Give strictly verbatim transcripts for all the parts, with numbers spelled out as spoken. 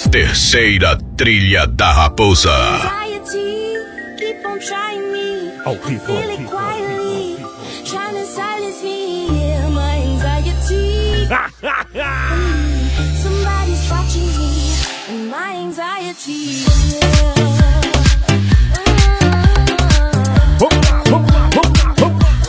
Terceira Trilha da Raposa. Ao vivo, ao vivo, ao vivo. Somebody's watching me and my anxiety. Vamos lá, vamos lá, vamos lá, vamos lá.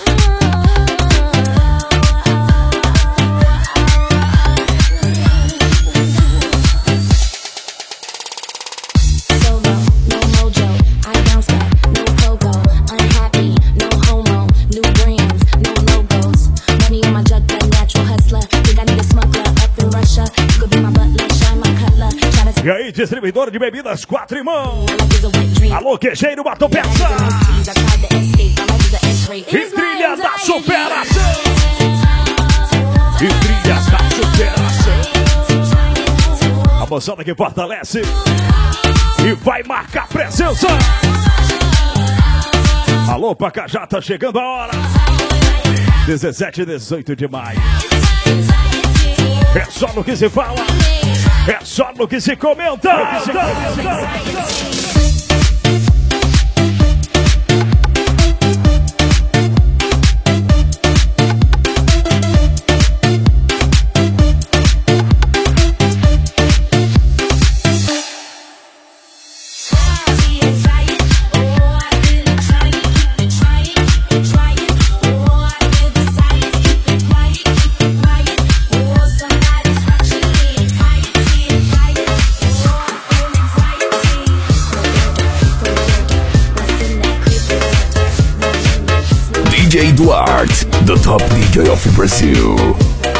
Solo, no mojo, I bounce back, no pogo, unhappy, no homo, new brands, no logos, money on my jug, that natural hustler, think I need a smuggler up in Russia, you could be my butler, shine my cutler, try to E aí, distribuidor de bebidas Quatro Irmãos. like it's a wet dream. Alô, quejeiro, batom peça. I tried to escape, my life is an X-ray. E trilha da superação. E trilha da superação. A moçada que fortalece e vai marcar presença. Alô, Pacajá, tá chegando a hora. dezessete e dezoito de maio. É só no que se fala. É só no que se comenta. D J Duarte, the top D J of Brazil.